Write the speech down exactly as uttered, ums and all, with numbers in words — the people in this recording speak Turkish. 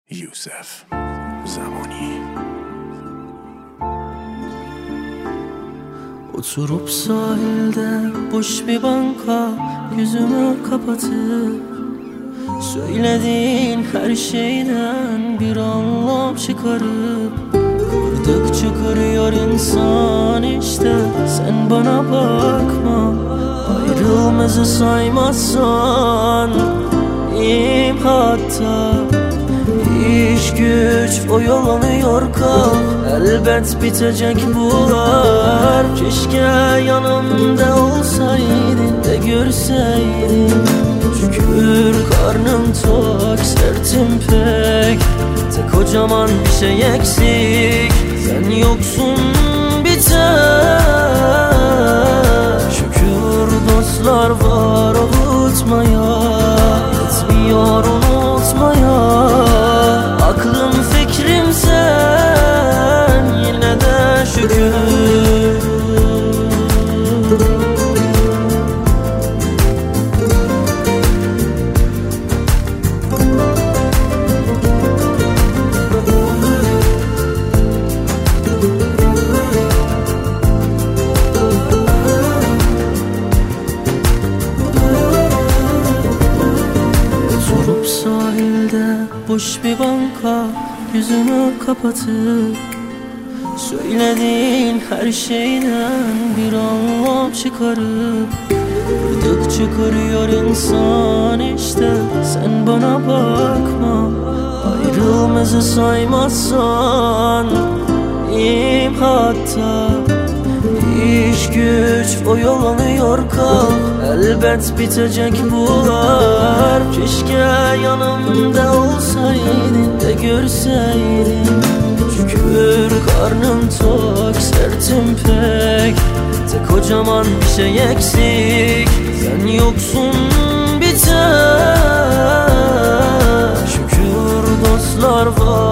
یوسف زمانی. Oturup sahilde boş bir banka, yüzümü kapatıp söylediğin her şeyden bir anlam çıkarıp kırdıkça kırıyor insan işte. Sen bana bakma, ayrılmazı saymazsan iyiyim hatta. İş güç oyalanıyor kal, elbet bitecek bunlar. Keşke yanımda olsaydın da görseydin. Şükür karnım tok, sertim pek, tek kocaman bir şey eksik. Sen yoksun bir tek. Şükür dostlar var avutmaya, yetmiyor unutmaya. Aklım fikrim sen, yine de şükür. Oturup sahilde boş bir banka, yüzümü kapatıp söylediğin her şeyden bir anlam çıkarıp kırdıkça kırıyor insan işte. Sen bana bakma, ayrılmazı saymazsan iyiyim hatta. İş güç oyalanıyor kal, elbet bitecek bunlar. Keşke yanımda olsaydın da görseydin. Şükür karnım tok, sertim pek, tek kocaman bir şey eksik. Sen yoksun bir tek. Şükür dostlar var